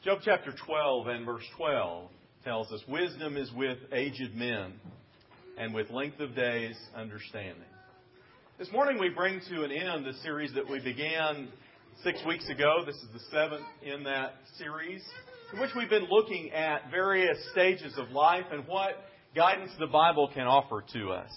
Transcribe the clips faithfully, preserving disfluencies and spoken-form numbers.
Job chapter twelve and verse twelve tells us, wisdom is with aged men, and with length of days understanding. This morning we bring to an end the series that we began six weeks ago. This is the seventh in that series, in which we've been looking at various stages of life and what guidance the Bible can offer to us.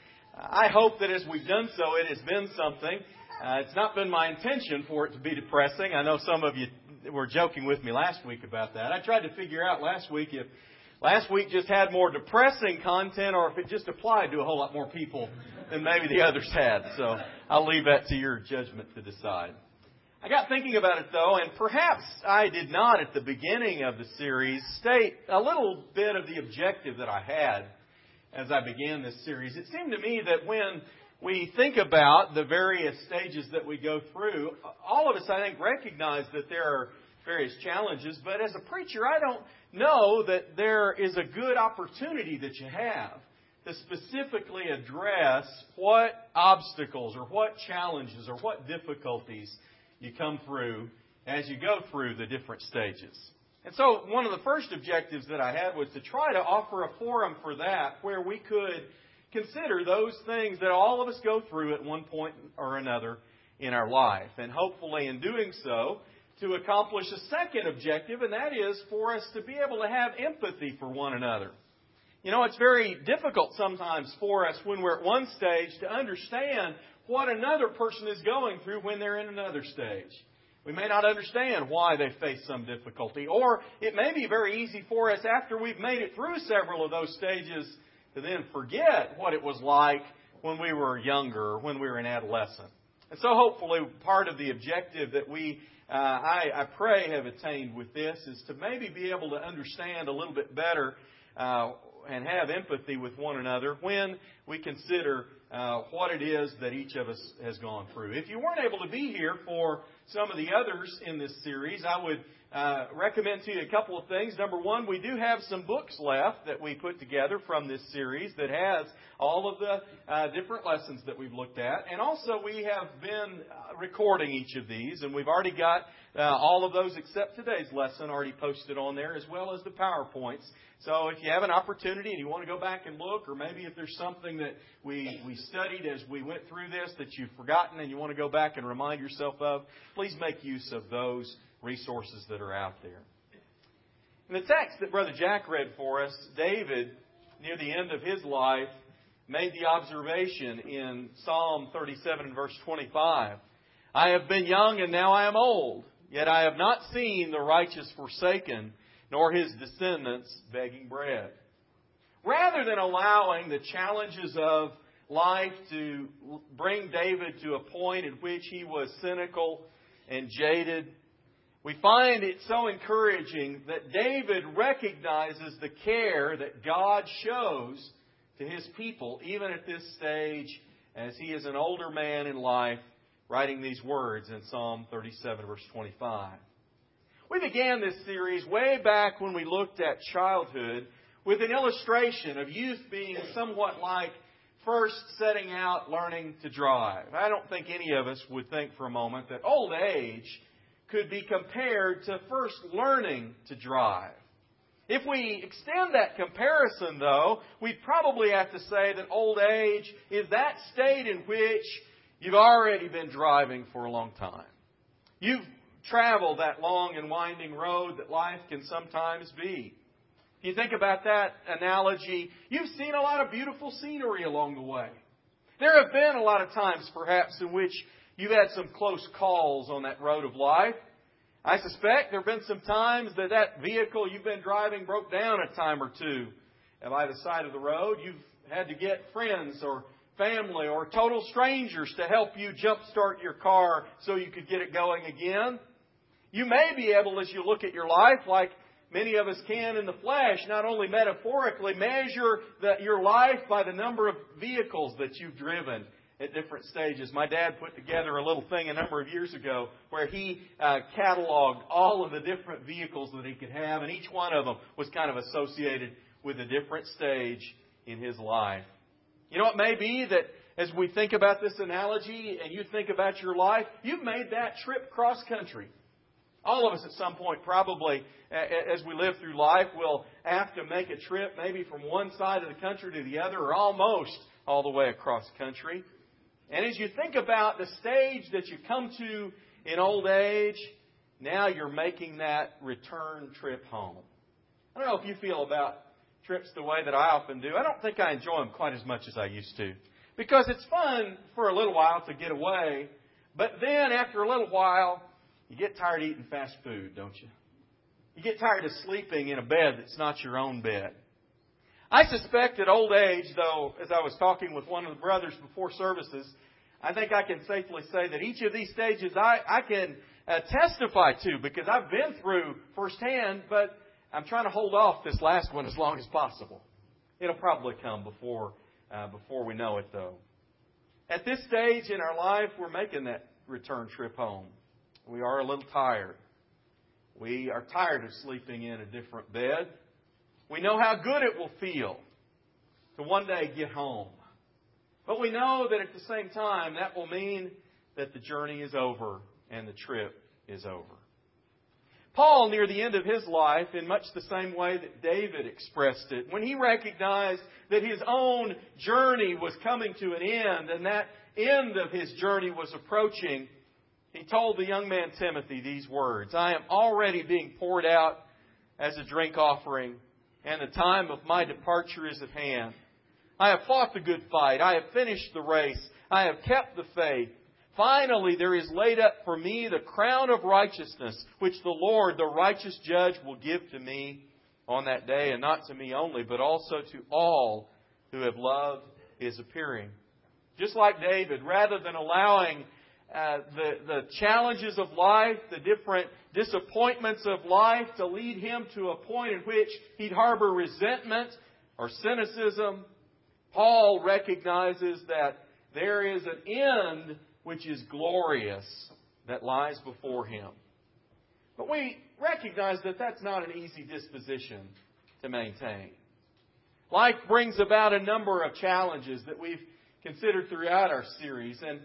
I hope that as we've done so, it has been something. Uh, it's not been my intention for it to be depressing. I know some of you were joking with me last week about that. I tried to figure out last week if last week just had more depressing content or if it just applied to a whole lot more people than maybe the others had. So I'll leave that to your judgment to decide. I got thinking about it, though, and perhaps I did not at the beginning of the series state a little bit of the objective that I had as I began this series. It seemed to me that when we think about the various stages that we go through, all of us, I think, recognize that there are various challenges. But as a preacher, I don't know that there is a good opportunity that you have to specifically address what obstacles or what challenges or what difficulties you come through as you go through the different stages. And so one of the first objectives that I had was to try to offer a forum for that where we could consider those things that all of us go through at one point or another in our life. And hopefully in doing so, to accomplish a second objective, and that is for us to be able to have empathy for one another. You know, it's very difficult sometimes for us when we're at one stage to understand what another person is going through when they're in another stage. We may not understand why they face some difficulty, or it may be very easy for us after we've made it through several of those stages to then forget what it was like when we were younger or when we were an adolescent. And so hopefully part of the objective that we, uh, I, I pray, have attained with this is to maybe be able to understand a little bit better uh, and have empathy with one another when we consider uh, what it is that each of us has gone through. If you weren't able to be here for some of the others in this series, I would uh, recommend to you a couple of things. Number one, we do have some books left that we put together from this series that has all of the uh, different lessons that we've looked at. And also we have been uh, recording each of these, and we've already got uh, all of those except today's lesson already posted on there, as well as the PowerPoints. So if you have an opportunity and you want to go back and look, or maybe if there's something that we, we studied as we went through this that you've forgotten and you want to go back and remind yourself of, please make use of those resources that are out there. In the text that Brother Jack read for us, David, near the end of his life, made the observation in Psalm thirty-seven and verse twenty-five, I have been young and now I am old, yet I have not seen the righteous forsaken, nor his descendants begging bread. Rather than allowing the challenges of life to bring David to a point in which he was cynical and jaded, we find it so encouraging that David recognizes the care that God shows to His people, even at this stage, as he is an older man in life, writing these words in Psalm thirty-seven, verse twenty-five. We began this series way back when we looked at childhood with an illustration of youth being somewhat like first setting out learning to drive. I don't think any of us would think for a moment that old age could be compared to first learning to drive. If we extend that comparison, though, we'd probably have to say that old age is that state in which you've already been driving for a long time. You've traveled that long and winding road that life can sometimes be. If you think about that analogy, you've seen a lot of beautiful scenery along the way. There have been a lot of times, perhaps, in which you've had some close calls on that road of life. I suspect there have been some times that that vehicle you've been driving broke down a time or two by the side of the road. You've had to get friends or family or total strangers to help you jumpstart your car so you could get it going again. You may be able, as you look at your life, like many of us can in the flesh, not only metaphorically, measure the, your life by the number of vehicles that you've driven at different stages. My dad put together a little thing a number of years ago where he uh, cataloged all of the different vehicles that he could have, and each one of them was kind of associated with a different stage in his life. You know, it may be that as we think about this analogy and you think about your life, you've made that trip cross country All of us at some point probably, as we live through life, will have to make a trip maybe from one side of the country to the other, or almost all the way across country. And as you think about the stage that you come to in old age, now you're making that return trip home. I don't know if you feel about trips the way that I often do. I don't think I enjoy them quite as much as I used to. Because it's fun for a little while to get away, but then after a little while, you get tired of eating fast food, don't you? You get tired of sleeping in a bed that's not your own bed. I suspect at old age, though, as I was talking with one of the brothers before services, I think I can safely say that each of these stages I, I can uh, testify to because I've been through firsthand, but I'm trying to hold off this last one as long as possible. It'll probably come before uh, before we know it, though. At this stage in our life, we're making that return trip home. We are a little tired. We are tired of sleeping in a different bed. We know how good it will feel to one day get home. But we know that at the same time, that will mean that the journey is over and the trip is over. Paul, near the end of his life, in much the same way that David expressed it, when he recognized that his own journey was coming to an end and that end of his journey was approaching, he told the young man Timothy these words, "I am already being poured out as a drink offering, and the time of my departure is at hand. I have fought the good fight. I have finished the race. I have kept the faith. Finally, there is laid up for me the crown of righteousness, which the Lord, the righteous judge, will give to me on that day, and not to me only, but also to all who have loved His appearing." Just like David, rather than allowing uh, the, the challenges of life, the different disappointments of life to lead him to a point in which he'd harbor resentment or cynicism, Paul recognizes that there is an end which is glorious that lies before him. But we recognize that that's not an easy disposition to maintain. Life brings about a number of challenges that we've considered throughout our series. And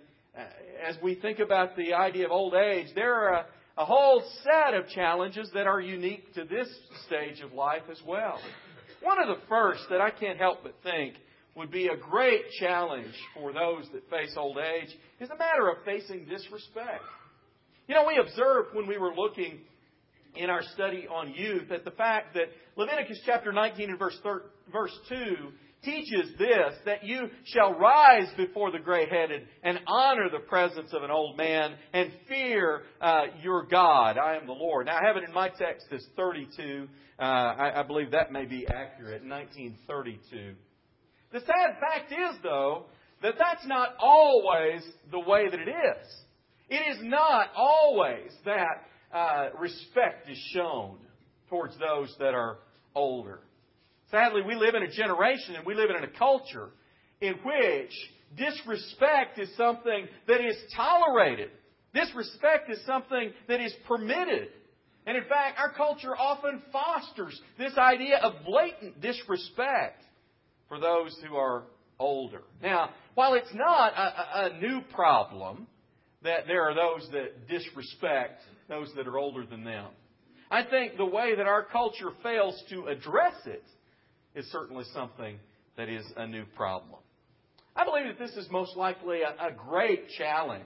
as we think about the idea of old age, there are a, a whole set of challenges that are unique to this stage of life as well. One of the first that I can't help but think would be a great challenge for those that face old age is a matter of facing disrespect. You know, we observed when we were looking in our study on youth that the fact that Leviticus chapter nineteen and verse verse two teaches this, that you shall rise before the gray-headed and honor the presence of an old man and fear uh, your God. I am the Lord. Now, I have it in my text as thirty-two. Uh, I, I believe that may be accurate, nineteen thirty-two. The sad fact is, though, that that's not always the way that it is. It is not always that uh, respect is shown towards those that are older. Sadly, we live in a generation and we live in a culture in which disrespect is something that is tolerated. Disrespect is something that is permitted. And in fact, our culture often fosters this idea of blatant disrespect for those who are older. Now, while it's not a, a new problem that there are those that disrespect those that are older than them, I think the way that our culture fails to address it is certainly something that is a new problem. I believe that this is most likely a, a great challenge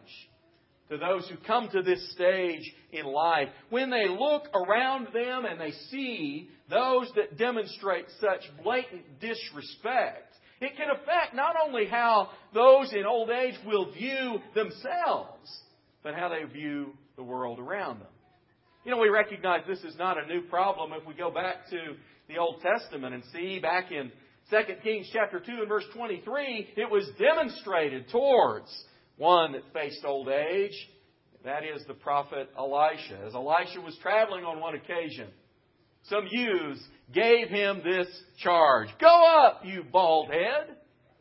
to those who come to this stage in life when they look around them and they see those that demonstrate such blatant disrespect. It can affect not only how those in old age will view themselves, but how they view the world around them. You know, we recognize this is not a new problem if we go back to the Old Testament and see back in Second Kings chapter two and verse twenty-three, it was demonstrated towards one that faced old age. That is the prophet Elisha. As Elisha was traveling on one occasion, some youths gave him this charge. "Go up, you bald head."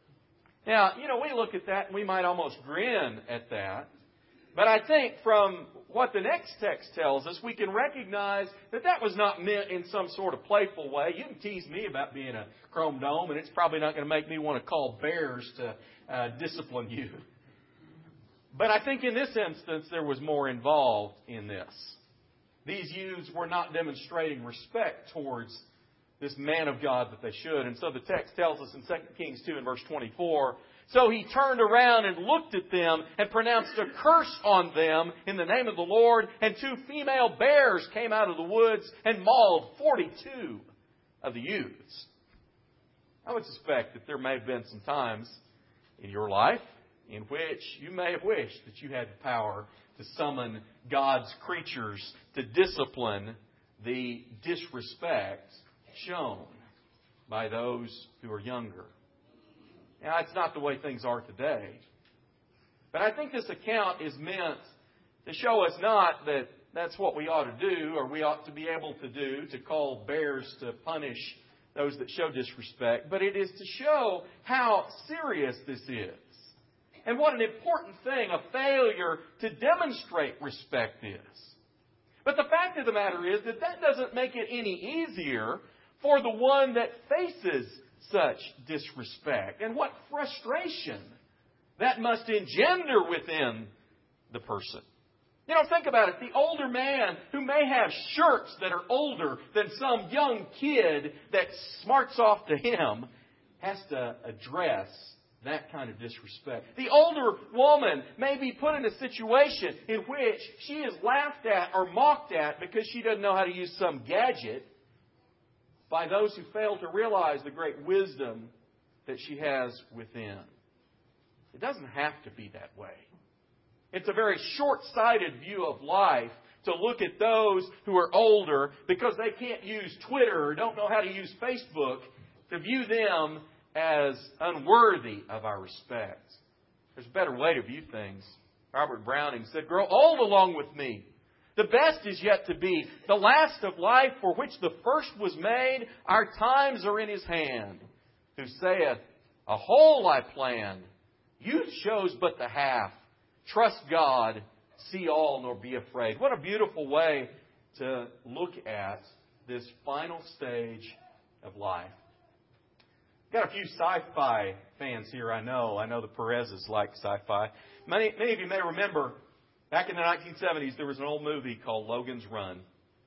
Now, you know, we look at that and we might almost grin at that. But I think from what the next text tells us, we can recognize that that was not meant in some sort of playful way. You can tease me about being a chrome dome, and it's probably not going to make me want to call bears to uh, discipline you. But I think in this instance, there was more involved in this. These youths were not demonstrating respect towards this man of God that they should. And so the text tells us in Second Kings two and verse twenty-four, so he turned around and looked at them and pronounced a curse on them in the name of the Lord. And two female bears came out of the woods and mauled forty-two of the youths. I would suspect that there may have been some times in your life in which you may have wished that you had the power to summon God's creatures to discipline the disrespect shown by those who are younger. Now, it's not the way things are today. But I think this account is meant to show us not that that's what we ought to do or we ought to be able to do, to call bears to punish those that show disrespect, but it is to show how serious this is. And what an important thing a failure to demonstrate respect is. But the fact of the matter is that that doesn't make it any easier for the one that faces such disrespect. And what frustration that must engender within the person. You know, think about it. The older man who may have shirts that are older than some young kid that smarts off to him has to address that kind of disrespect. The older woman may be put in a situation in which she is laughed at or mocked at because she doesn't know how to use some gadget by those who fail to realize the great wisdom that she has within. It doesn't have to be that way. It's a very short-sighted view of life to look at those who are older because they can't use Twitter or don't know how to use Facebook, to view them as unworthy of our respect. There's a better way to view things. Robert Browning said, grow old along with me. The best is yet to be. The last of life for which the first was made, our times are in His hand. Who saith, a whole I planned. Youth shows but the half. Trust God, see all, nor be afraid. What a beautiful way to look at this final stage of life. Got a few sci-fi fans here, I know. I know the Perez's like sci-fi. Many, many of you may remember, back in the nineteen seventies, there was an old movie called Logan's Run.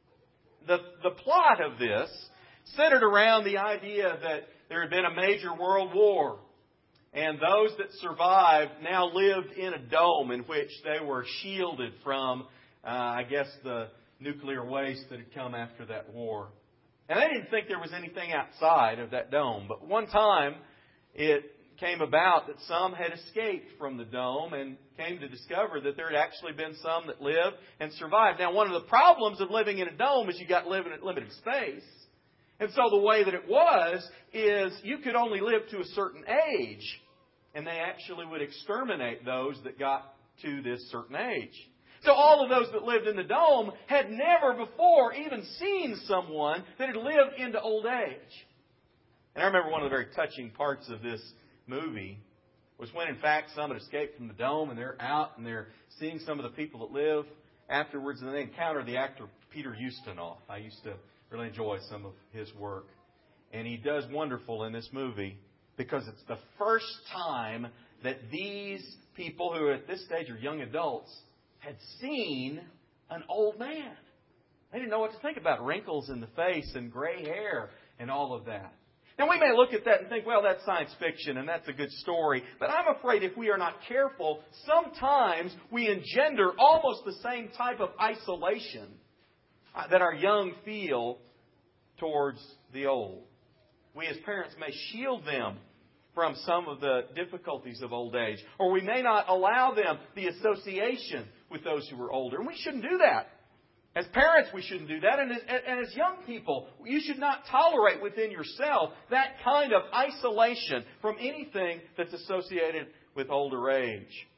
The, the plot of this centered around the idea that there had been a major world war. And those that survived now lived in a dome in which they were shielded from, uh, I guess, the nuclear waste that had come after that war. And they didn't think there was anything outside of that dome. But one time, it came about that some had escaped from the dome and came to discover that there had actually been some that lived and survived. Now, one of the problems of living in a dome is you got limited, limited space. And so the way that it was is you could only live to a certain age. And they actually would exterminate those that got to this certain age. So all of those that lived in the dome had never before even seen someone that had lived into old age. And I remember one of the very touching parts of this movie was when, in fact, some had escaped from the dome and they're out and they're seeing some of the people that live afterwards, and they encounter the actor Peter Ustinov. I used to really enjoy some of his work. And he does wonderful in this movie, because it's the first time that these people who at this stage are young adults had seen an old man. They didn't know what to think about wrinkles in the face and gray hair and all of that. Now, we may look at that and think, well, that's science fiction and that's a good story. But I'm afraid if we are not careful, sometimes we engender almost the same type of isolation that our young feel towards the old. We as parents may shield them from some of the difficulties of old age. Or we may not allow them the association with those who are older. And we shouldn't do that. As parents, we shouldn't do that. And as, and as young people, you should not tolerate within yourself that kind of isolation from anything that's associated with older age.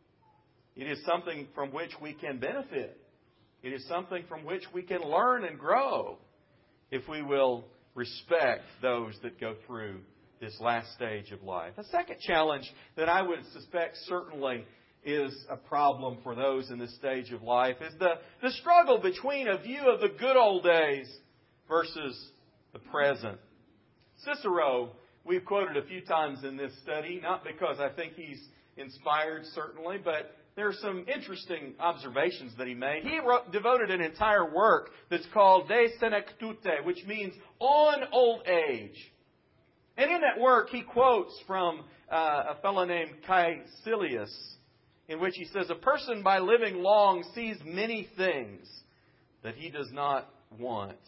It is something from which we can benefit. It is something from which we can learn and grow if we will respect those that go through this last stage of life. A second challenge that I would suspect certainly is a problem for those in this stage of life is the, the struggle between a view of the good old days versus the present. Cicero, we've quoted a few times in this study, not because I think he's inspired certainly, but there are some interesting observations that he made. He wrote, devoted an entire work that's called De Senectute, which means on old age. And in that work, he quotes from uh, a fellow named Caecilius, in which he says, "A person by living long sees many things that he does not want."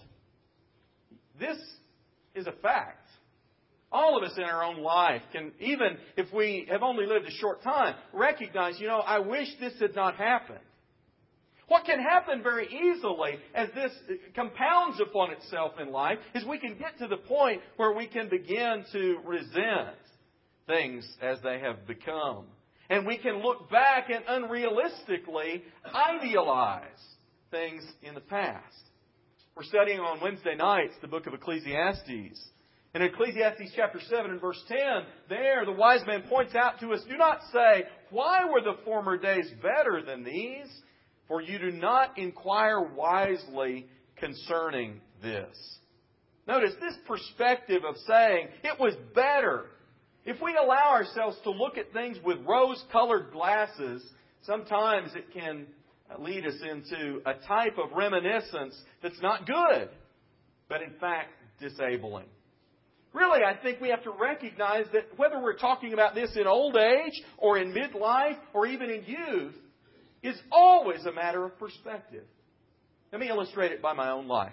This is a fact. All of us in our own life can, even if we have only lived a short time, recognize, you know, I wish this had not happened. What can happen very easily as this compounds upon itself in life is we can get to the point where we can begin to resent things as they have become. And we can look back and unrealistically idealize things in the past. We're studying on Wednesday nights the book of Ecclesiastes. In Ecclesiastes chapter seven and verse ten, there the wise man points out to us, "Do not say, 'Why were the former days better than these?' For you do not inquire wisely concerning this." Notice this perspective of saying it was better. If we allow ourselves to look at things with rose-colored glasses, sometimes it can lead us into a type of reminiscence that's not good, but in fact disabling. Really, I think we have to recognize that whether we're talking about this in old age or in midlife or even in youth, is always a matter of perspective. Let me illustrate it by my own life.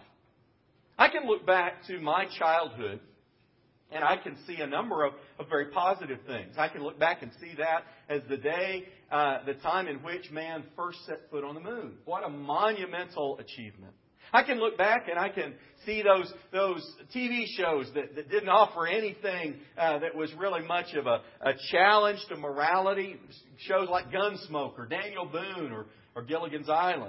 I can look back to my childhood and I can see a number of, of very positive things. I can look back and see that as the day, uh, the time in which man first set foot on the moon. What a monumental achievement. I can look back and I can see those those T V shows that, that didn't offer anything uh, that was really much of a, a challenge to morality. Shows like Gunsmoke or Daniel Boone or, or Gilligan's Island.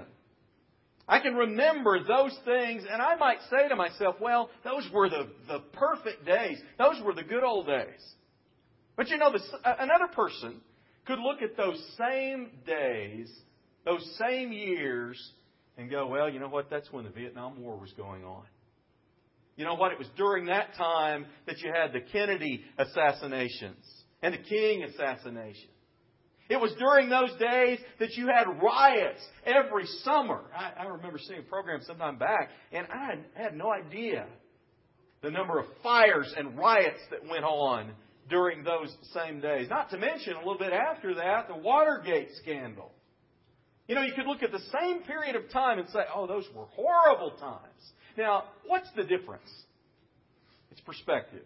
I can remember those things and I might say to myself, well, those were the, the perfect days. Those were the good old days. But you know, the, another person could look at those same days, those same years, and go, well, you know what? That's when the Vietnam War was going on. You know what? It was during that time that you had the Kennedy assassinations and the King assassination. It was during those days that you had riots every summer. I, I remember seeing a program sometime back, and I had, had no idea the number of fires and riots that went on during those same days. Not to mention, a little bit after that, the Watergate scandal. You know, you could look at the same period of time and say, oh, those were horrible times. Now, what's the difference? It's perspective.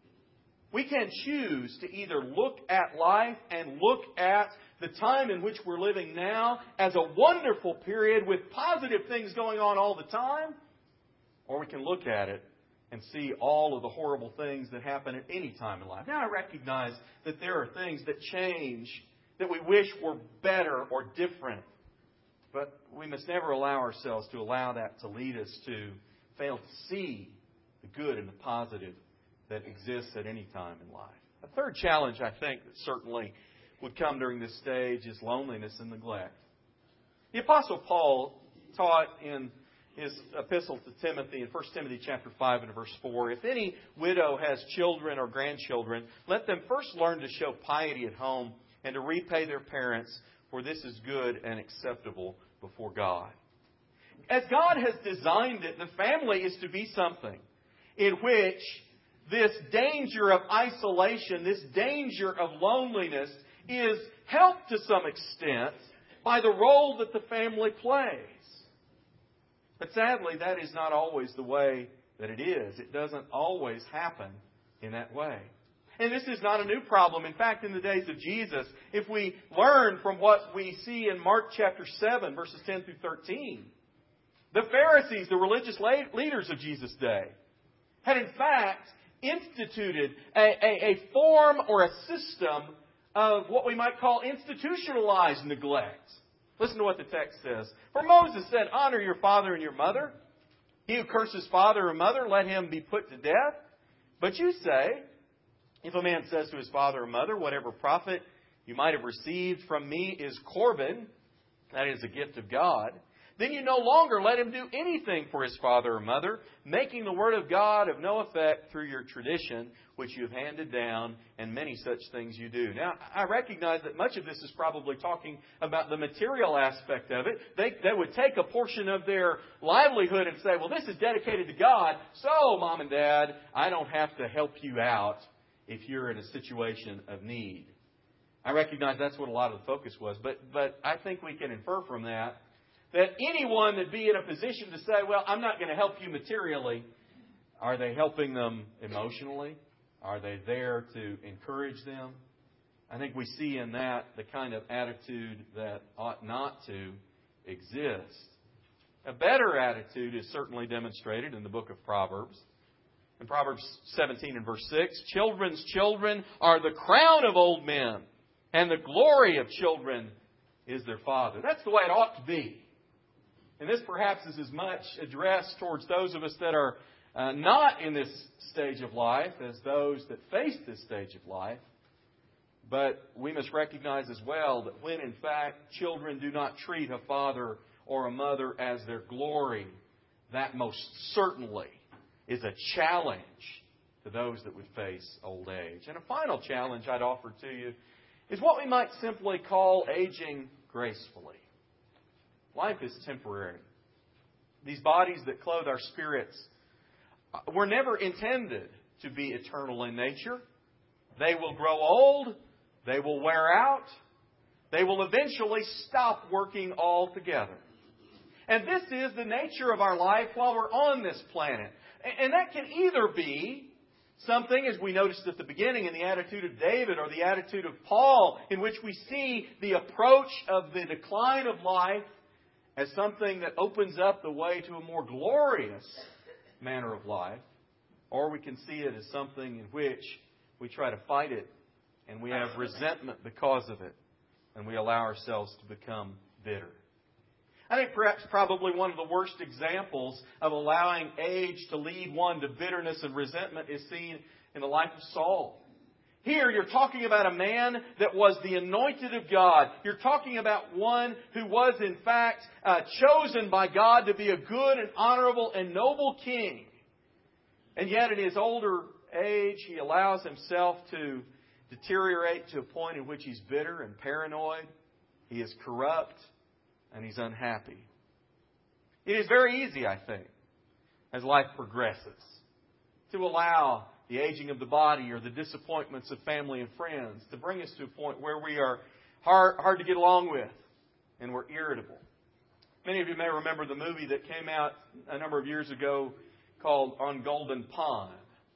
We can choose to either look at life and look at the time in which we're living now as a wonderful period with positive things going on all the time, or we can look at it and see all of the horrible things that happen at any time in life. Now, I recognize that there are things that change that we wish were better or different. But we must never allow ourselves to allow that to lead us to fail to see the good and the positive that exists at any time in life. A third challenge, I think, that certainly would come during this stage is loneliness and neglect. The Apostle Paul taught in his epistle to Timothy in First Timothy chapter five and verse four, if any widow has children or grandchildren, let them first learn to show piety at home and to repay their parents, for this is good and acceptable before God. As God has designed it, the family is to be something in which this danger of isolation, this danger of loneliness is helped to some extent by the role that the family plays. But sadly, that is not always the way that it is. It doesn't always happen in that way. And this is not a new problem. In fact, in the days of Jesus, if we learn from what we see in Mark chapter seven, verses ten through thirteen, the Pharisees, the religious leaders of Jesus' day, had in fact instituted a, a, a form or a system of what we might call institutionalized neglect. Listen to what the text says. For Moses said, honor your father and your mother. He who curses father or mother, let him be put to death. But you say, if a man says to his father or mother, whatever profit you might have received from me is Corban, that is a gift of God, then you no longer let him do anything for his father or mother, making the Word of God of no effect through your tradition, which you have handed down, and many such things you do. Now, I recognize that much of this is probably talking about the material aspect of it. They, they would take a portion of their livelihood and say, well, this is dedicated to God, so, Mom and Dad, I don't have to help you out if you're in a situation of need. I recognize that's what a lot of the focus was, but but I think we can infer from that that anyone that'd be in a position to say, well, I'm not going to help you materially, are they helping them emotionally? Are they there to encourage them? I think we see in that the kind of attitude that ought not to exist. A better attitude is certainly demonstrated in the book of Proverbs. In Proverbs seventeen and verse six, children's children are the crown of old men, and the glory of children is their father. That's the way it ought to be. And this perhaps is as much addressed towards those of us that are uh, not in this stage of life as those that face this stage of life. But we must recognize as well that when in fact children do not treat a father or a mother as their glory, that most certainly is a challenge to those that would face old age. And a final challenge I'd offer to you is what we might simply call aging gracefully. Life is temporary. These bodies that clothe our spirits were never intended to be eternal in nature. They will grow old. They will wear out. They will eventually stop working altogether. And this is the nature of our life while we're on this planet. And that can either be something, as we noticed at the beginning, in the attitude of David or the attitude of Paul, in which we see the approach of the decline of life as something that opens up the way to a more glorious manner of life. Or we can see it as something in which we try to fight it and we have resentment because of it and we allow ourselves to become bitter. I think perhaps probably one of the worst examples of allowing age to lead one to bitterness and resentment is seen in the life of Saul. Here you're talking about a man that was the anointed of God. You're talking about one who was in fact uh, chosen by God to be a good and honorable and noble king. And yet in his older age he allows himself to deteriorate to a point in which he's bitter and paranoid. He is corrupt. And he's unhappy. It is very easy, I think, as life progresses, to allow the aging of the body or the disappointments of family and friends to bring us to a point where we are hard, hard to get along with and we're irritable. Many of you may remember the movie that came out a number of years ago called On Golden Pond.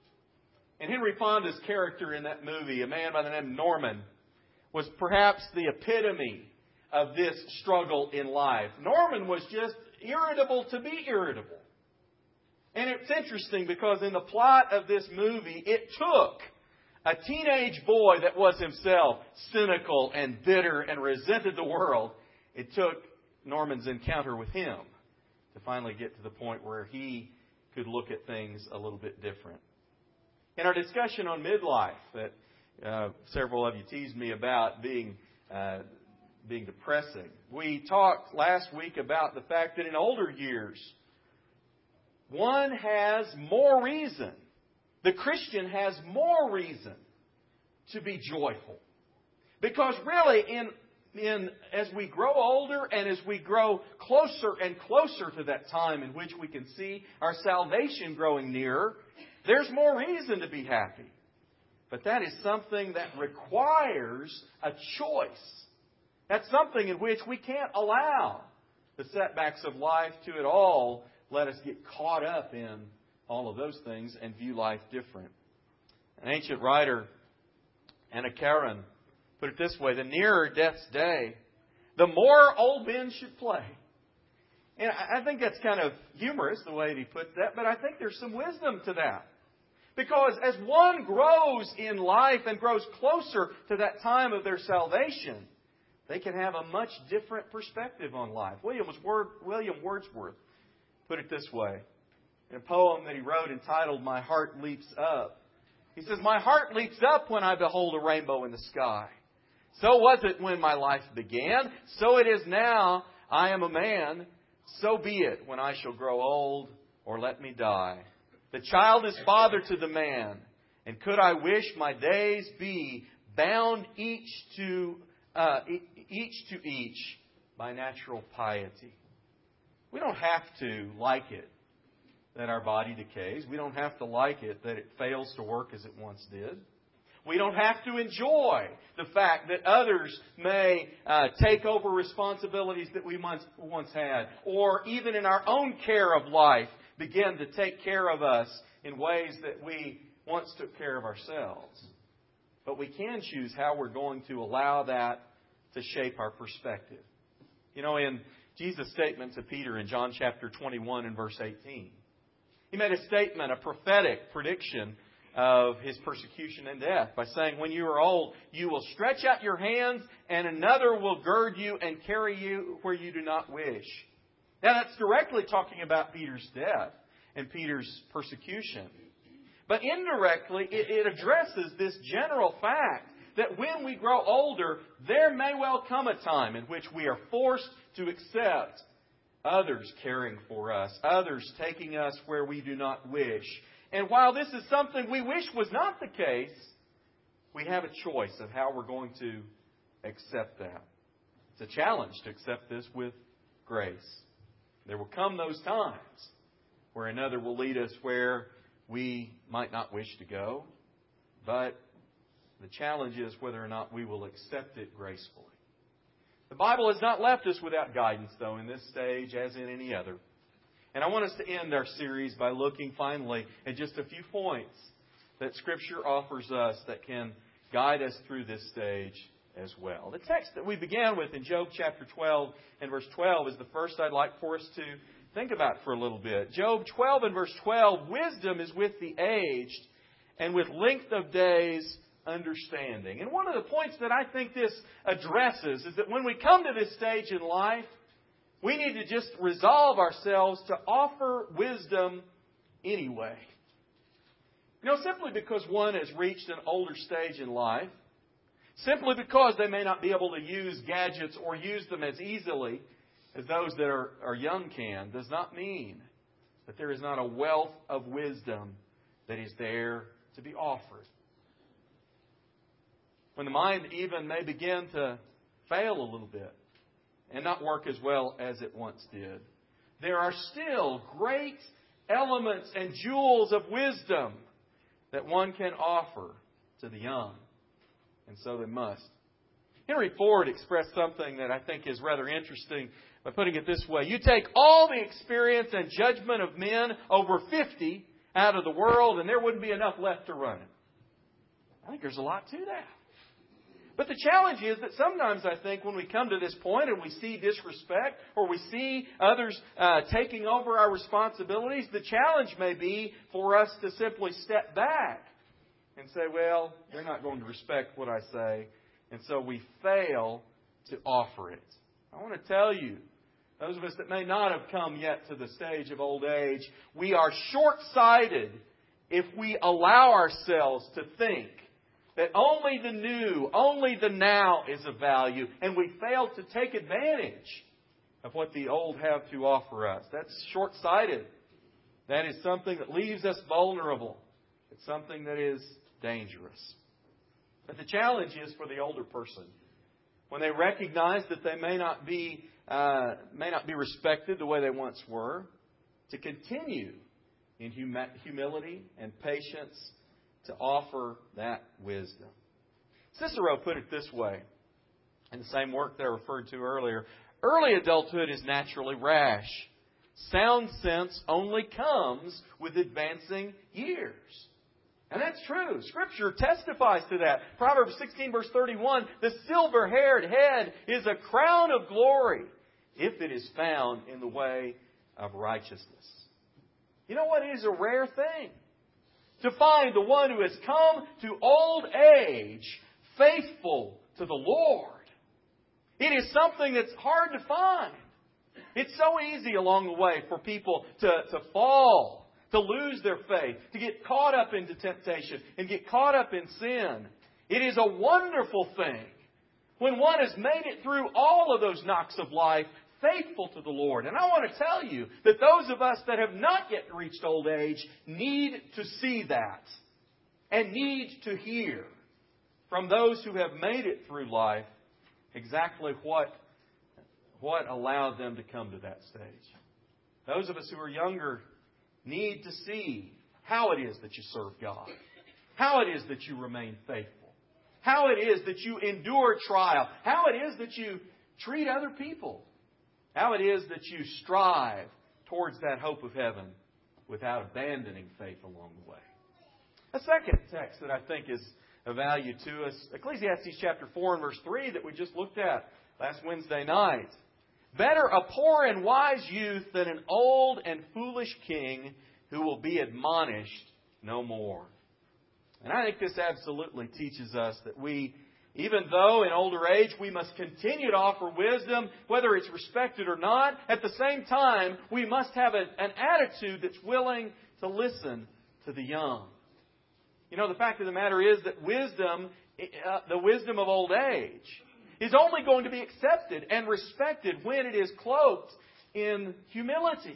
And Henry Fonda's character in that movie, a man by the name of Norman, was perhaps the epitome of this struggle in life. Norman was just irritable to be irritable. And it's interesting because in the plot of this movie, it took a teenage boy that was himself cynical and bitter and resented the world. It took Norman's encounter with him to finally get to the point where he could look at things a little bit different. In our discussion on midlife that uh, several of you teased me about being uh, being depressing. We talked last week about the fact that in older years, one has more reason, the Christian has more reason to be joyful. Because really, in, in as we grow older and as we grow closer and closer to that time in which we can see our salvation growing nearer, there's more reason to be happy. But that is something that requires a choice. That's something in which we can't allow the setbacks of life to at all let us get caught up in all of those things and view life different. An ancient writer, Anna Karenina, put it this way: the nearer death's day, the more old men should play. And I think that's kind of humorous, the way he puts that, but I think there's some wisdom to that. Because as one grows in life and grows closer to that time of their salvation, they can have a much different perspective on life. William Wordsworth put it this way in a poem that he wrote entitled "My Heart Leaps Up." He says, "My heart leaps up when I behold a rainbow in the sky. So was it when my life began. So it is now I am a man. So be it when I shall grow old, or let me die. The child is father to the man, and could I wish my days be bound each to uh, each to each by natural piety. We don't have to like it that our body decays. We don't have to like it that it fails to work as it once did. We don't have to enjoy the fact that others may uh, take over responsibilities that we once, once had, or even in our own care of life, begin to take care of us in ways that we once took care of ourselves. But we can choose how we're going to allow that to shape our perspective. You know, in Jesus' statement to Peter in John chapter twenty-one and verse eighteen, He made a statement, a prophetic prediction of His persecution and death by saying, when you are old, you will stretch out your hands and another will gird you and carry you where you do not wish. Now that's directly talking about Peter's death and Peter's persecution. But indirectly, it, it addresses this general fact that when we grow older, there may well come a time in which we are forced to accept others caring for us, others taking us where we do not wish. And while this is something we wish was not the case, we have a choice of how we're going to accept that. It's a challenge to accept this with grace. There will come those times where another will lead us where we might not wish to go, but the challenge is whether or not we will accept it gracefully. The Bible has not left us without guidance, though, in this stage as in any other. And I want us to end our series by looking finally at just a few points that Scripture offers us that can guide us through this stage as well. The text that we began with in Job chapter twelve and verse twelve is the first I'd like for us to think about for a little bit. Job twelve and verse twelve, wisdom is with the aged, and with length of days understanding. And one of the points that I think this addresses is that when we come to this stage in life, we need to just resolve ourselves to offer wisdom anyway. You know, simply because one has reached an older stage in life, simply because they may not be able to use gadgets or use them as easily as those that are, are young can, does not mean that there is not a wealth of wisdom that is there to be offered. When the mind even may begin to fail a little bit and not work as well as it once did, there are still great elements and jewels of wisdom that one can offer to the young. And so they must. Henry Ford expressed something that I think is rather interesting by putting it this way. You take all the experience and judgment of men over fifty out of the world, and there wouldn't be enough left to run it. I think there's a lot to that. But the challenge is that sometimes I think when we come to this point and we see disrespect or we see others uh, taking over our responsibilities, the challenge may be for us to simply step back and say, well, they're not going to respect what I say. And so we fail to offer it. I want to tell you, those of us that may not have come yet to the stage of old age, we are short-sighted if we allow ourselves to think that only the new, only the now is of value, and we fail to take advantage of what the old have to offer us. That's short-sighted. That is something that leaves us vulnerable. It's something that is dangerous. But the challenge is for the older person, when they recognize that they may not be uh, may not be respected the way they once were, to continue in hum- humility and patience to offer that wisdom. Cicero put it this way in the same work that I referred to earlier. Early adulthood is naturally rash. Sound sense only comes with advancing years. And that's true. Scripture testifies to that. Proverbs sixteen verse thirty-one, the silver-haired head is a crown of glory if it is found in the way of righteousness. You know what? It is a rare thing to find the one who has come to old age faithful to the Lord. It is something that's hard to find. It's so easy along the way for people to, to fall, to lose their faith, to get caught up into temptation and get caught up in sin. It is a wonderful thing when one has made it through all of those knocks of life faithful to the Lord. And I want to tell you that those of us that have not yet reached old age need to see that and need to hear from those who have made it through life exactly what, what allowed them to come to that stage. Those of us who are younger need to see how it is that you serve God, how it is that you remain faithful, how it is that you endure trial, how it is that you treat other people, how it is that you strive towards that hope of heaven without abandoning faith along the way. A second text that I think is of value to us, Ecclesiastes chapter four and verse three that we just looked at last Wednesday night. Better a poor and wise youth than an old and foolish king who will be admonished no more. And I think this absolutely teaches us that we, even though in older age we must continue to offer wisdom, whether it's respected or not, at the same time we must have a, an attitude that's willing to listen to the young. You know, the fact of the matter is that wisdom, uh, the wisdom of old age, is only going to be accepted and respected when it is cloaked in humility.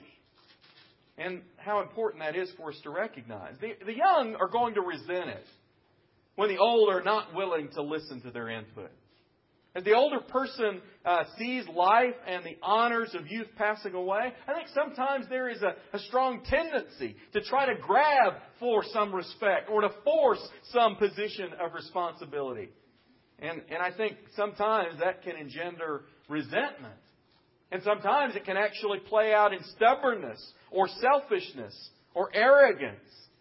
And how important that is for us to recognize. The, the young are going to resent it when the old are not willing to listen to their input. As the older person uh, sees life and the honors of youth passing away, I think sometimes there is a, a strong tendency to try to grab for some respect or to force some position of responsibility. And, and I think sometimes that can engender resentment. And sometimes it can actually play out in stubbornness or selfishness or arrogance.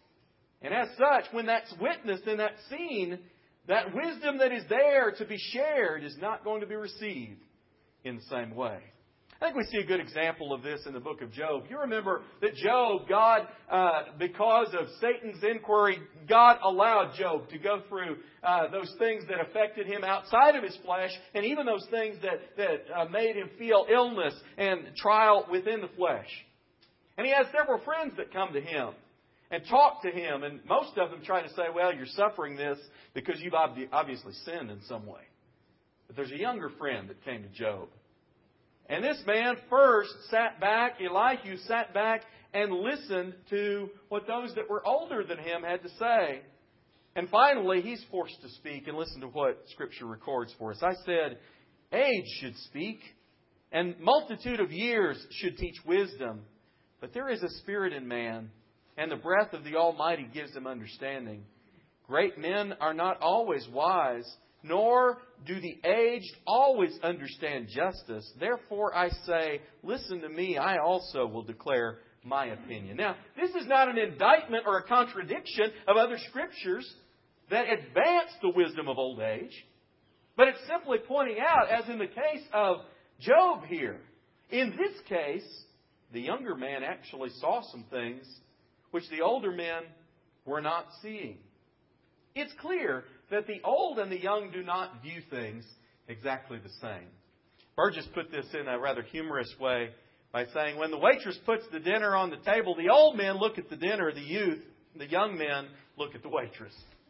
And as such, when that's witnessed in that scene, that wisdom that is there to be shared is not going to be received in the same way. I think we see a good example of this in the book of Job. You remember that Job, God, uh, because of Satan's inquiry, God allowed Job to go through uh, those things that affected him outside of his flesh, and even those things that, that uh, made him feel illness and trial within the flesh. And he has several friends that come to him and talk to him, and most of them try to say, well, you're suffering this because you've obviously sinned in some way. But there's a younger friend that came to Job. And this man first sat back, Elihu sat back and listened to what those that were older than him had to say. And finally, he's forced to speak and listen to what Scripture records for us. I said, age should speak, and multitude of years should teach wisdom. But there is a spirit in man, and the breath of the Almighty gives them understanding. Great men are not always wise, nor do the aged always understand justice. Therefore I say, listen to me, I also will declare my opinion. Now, this is not an indictment or a contradiction of other scriptures that advance the wisdom of old age, but it's simply pointing out, as in the case of Job here, in this case, the younger man actually saw some things which the older men were not seeing. It's clear that the old and the young do not view things exactly the same. Burgess put this in a rather humorous way by saying, when the waitress puts the dinner on the table, the old men look at the dinner, the youth, the young men look at the waitress.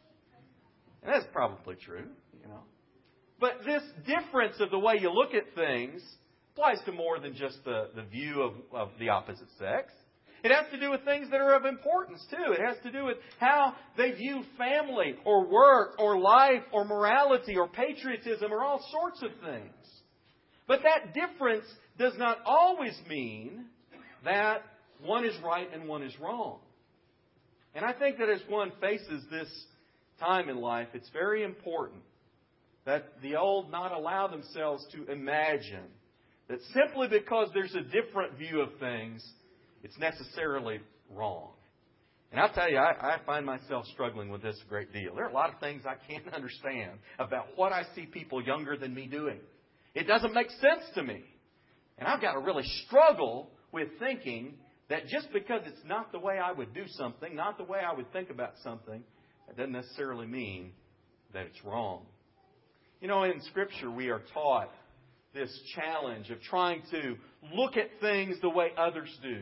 And that's probably true, you know. But this difference of the way you look at things applies to more than just the, the view of, of the opposite sex. It has to do with things that are of importance, too. It has to do with how they view family or work or life or morality or patriotism or all sorts of things. But that difference does not always mean that one is right and one is wrong. And I think that as one faces this time in life, it's very important that the old not allow themselves to imagine that simply because there's a different view of things, it's necessarily wrong. And I'll tell you, I, I find myself struggling with this a great deal. There are a lot of things I can't understand about what I see people younger than me doing. It doesn't make sense to me. And I've got to really struggle with thinking that just because it's not the way I would do something, not the way I would think about something, that doesn't necessarily mean that it's wrong. You know, in Scripture we are taught this challenge of trying to look at things the way others do.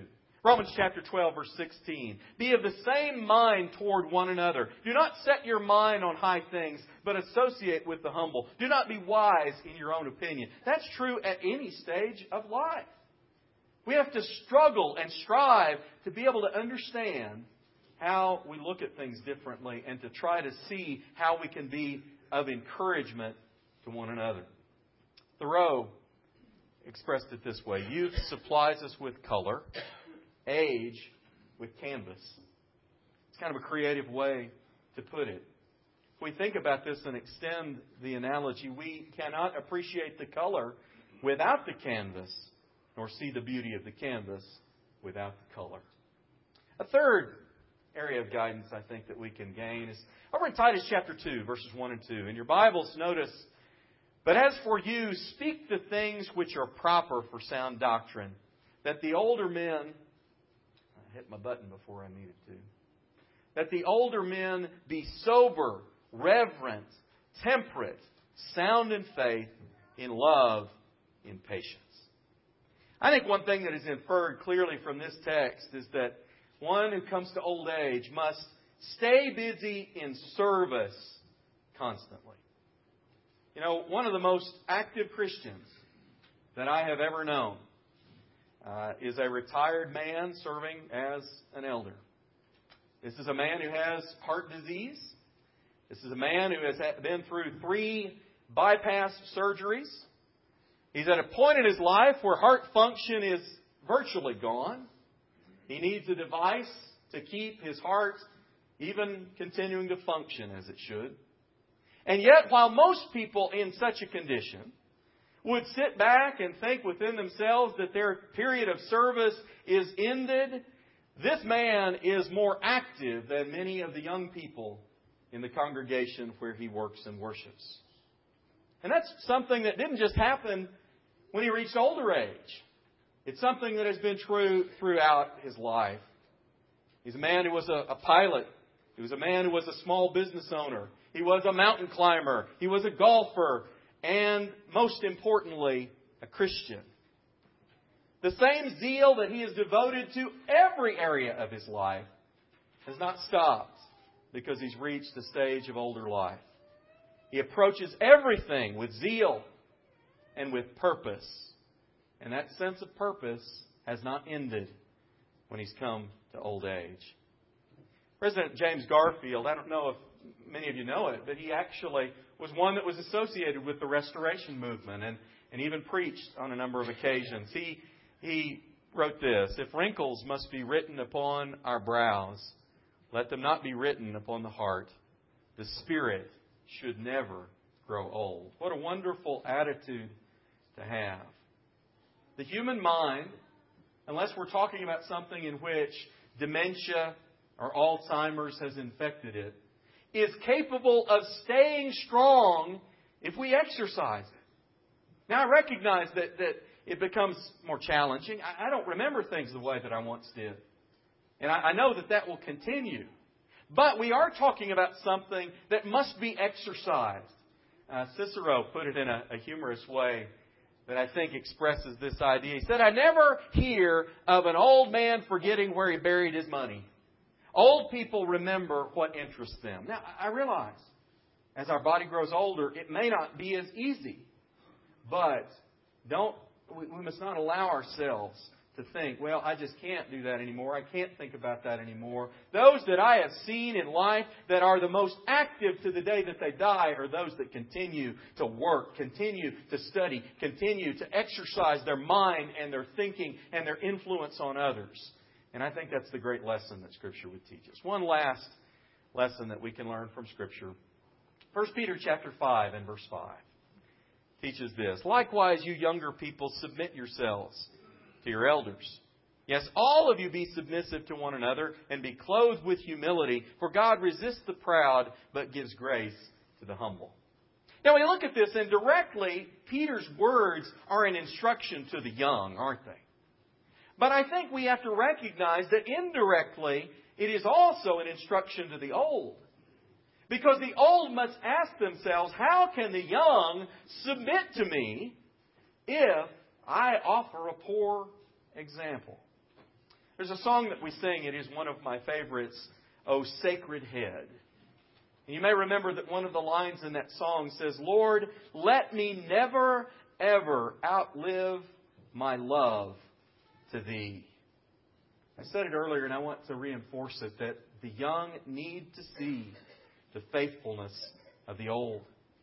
Romans chapter twelve, verse sixteen. Be of the same mind toward one another. Do not set your mind on high things, but associate with the humble. Do not be wise in your own opinion. That's true at any stage of life. We have to struggle and strive to be able to understand how we look at things differently and to try to see how we can be of encouragement to one another. Thoreau expressed it this way: youth supplies us with color, age with canvas. It's kind of a creative way to put it. If we think about this and extend the analogy, we cannot appreciate the color without the canvas, nor see the beauty of the canvas without the color. A third area of guidance I think that we can gain is over in Titus chapter two, verses one and two. In your Bibles, notice, but as for you, speak the things which are proper for sound doctrine, that the older men, I hit my button before I needed to, that the older men be sober, reverent, temperate, sound in faith, in love, in patience. I think one thing that is inferred clearly from this text is that one who comes to old age must stay busy in service constantly. You know, one of the most active Christians that I have ever known uh, is a retired man serving as an elder. This is a man who has heart disease. This is a man who has been through three bypass surgeries. He's at a point in his life where heart function is virtually gone. He needs a device to keep his heart even continuing to function as it should. And yet, while most people in such a condition would sit back and think within themselves that their period of service is ended, this man is more active than many of the young people in the congregation where he works and worships. And that's something that didn't just happen when he reached older age. It's something that has been true throughout his life. He's a man who was a, a pilot. He was a man who was a small business owner. He was a mountain climber. He was a golfer. And most importantly, a Christian. The same zeal that he is devoted to every area of his life has not stopped because he's reached the stage of older life. He approaches everything with zeal and with purpose. And that sense of purpose has not ended when he's come to old age. President James Garfield, I don't know if many of you know it, but he actually was one that was associated with the Restoration Movement and, and even preached on a number of occasions. He, he wrote this: if wrinkles must be written upon our brows, let them not be written upon the heart. The Spirit should never grow old. What a wonderful attitude to have. The human mind, unless we're talking about something in which dementia or Alzheimer's has infected it, is capable of staying strong if we exercise it. Now, I recognize that, that it becomes more challenging. I, I don't remember things the way that I once did. And I, I know that that will continue. But we are talking about something that must be exercised. Uh, Cicero put it in a, a humorous way that I think expresses this idea. He said, I never hear of an old man forgetting where he buried his money. Old people remember what interests them. Now, I realize as our body grows older, it may not be as easy. But don't we, we must not allow ourselves to think, well, I just can't do that anymore. I can't think about that anymore. Those that I have seen in life that are the most active to the day that they die are those that continue to work, continue to study, continue to exercise their mind and their thinking and their influence on others. And I think that's the great lesson that Scripture would teach us. One last lesson that we can learn from Scripture. First Peter chapter five and verse five teaches this: likewise, you younger people, submit yourselves to your elders. Yes, all of you be submissive to one another and be clothed with humility, for God resists the proud but gives grace to the humble. Now we look at this, and directly Peter's words are an instruction to the young, aren't they? But I think we have to recognize that indirectly it is also an instruction to the old. Because the old must ask themselves, how can the young submit to me if I offer a poor example? There's a song that we sing. It is one of my favorites, "O Sacred Head." And you may remember that one of the lines in that song says, "Lord, let me never, ever outlive my love to Thee." I said it earlier, and I want to reinforce it, that the young need to see the faithfulness of the old.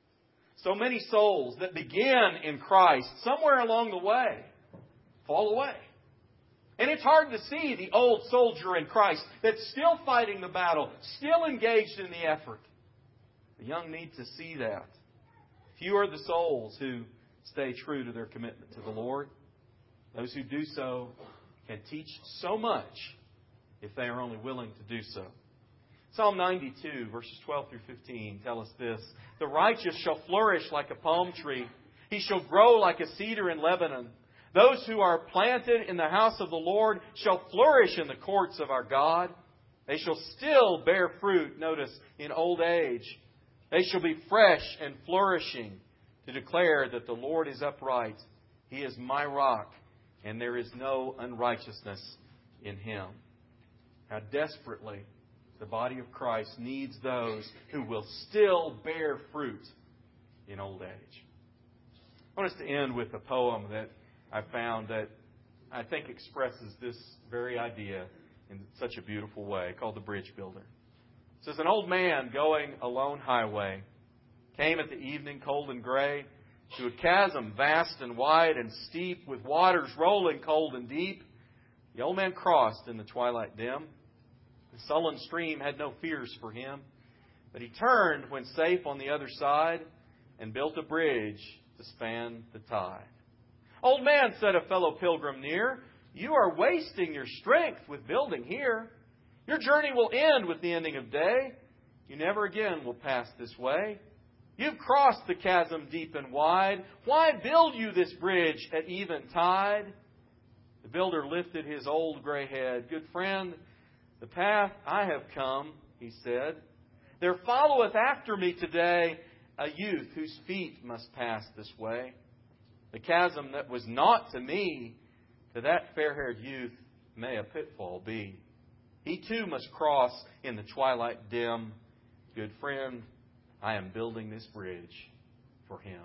So many souls that begin in Christ, somewhere along the way, fall away. And it's hard to see the old soldier in Christ that's still fighting the battle, still engaged in the effort. The young need to see that. Few are the souls who stay true to their commitment to the Lord. Those who do so can teach so much if they are only willing to do so. Psalm ninety-two, verses twelve through fifteen, tell us this: "The righteous shall flourish like a palm tree. He shall grow like a cedar in Lebanon. Those who are planted in the house of the Lord shall flourish in the courts of our God. They shall still bear fruit," notice, "in old age. They shall be fresh and flourishing to declare that the Lord is upright. He is my rock, and there is no unrighteousness in Him." How desperately the body of Christ needs those who will still bear fruit in old age. I want us to end with a poem that I found that I think expresses this very idea in such a beautiful way, called "The Bridge Builder." It says, "An old man going a lone highway came at the evening cold and gray to a chasm vast and wide and steep, with waters rolling cold and deep. The old man crossed in the twilight dim. The sullen stream had no fears for him, but he turned when safe on the other side and built a bridge to span the tide. 'Old man,' said a fellow pilgrim near, 'you are wasting your strength with building here. Your journey will end with the ending of day. You never again will pass this way. You've crossed the chasm deep and wide. Why build you this bridge at even tide?' The builder lifted his old gray head. 'Good friend, the path I have come,' he said, 'there followeth after me today a youth whose feet must pass this way. The chasm that was not to me, to that fair-haired youth may a pitfall be. He too must cross in the twilight dim. Good friend, I am building this bridge for him.'"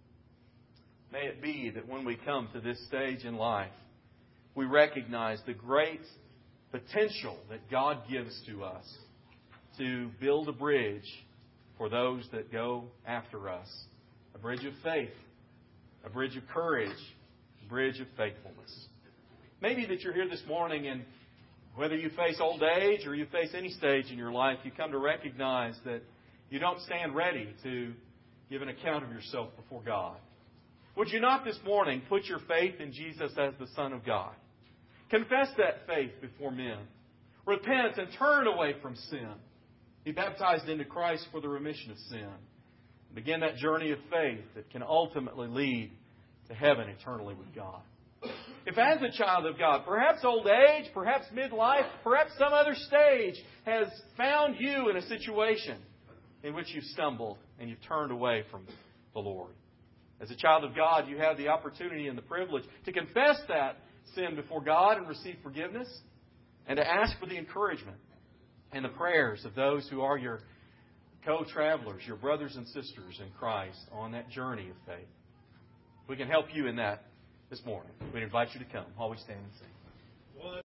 May it be that when we come to this stage in life, we recognize the great potential that God gives to us to build a bridge for those that go after us. A bridge of faith, a bridge of courage, a bridge of faithfulness. Maybe that you're here this morning, and whether you face old age or you face any stage in your life, you come to recognize that you don't stand ready to give an account of yourself before God. Would you not this morning put your faith in Jesus as the Son of God? Confess that faith before men. Repent and turn away from sin. Be baptized into Christ for the remission of sin. Begin that journey of faith that can ultimately lead to heaven eternally with God. If as a child of God, perhaps old age, perhaps midlife, perhaps some other stage has found you in a situation in which you've stumbled and you've turned away from the Lord. As a child of God, you have the opportunity and the privilege to confess that sin before God and receive forgiveness, and to ask for the encouragement and the prayers of those who are your co-travelers, your brothers and sisters in Christ on that journey of faith. We can help you in that this morning. We invite you to come while we stand and sing.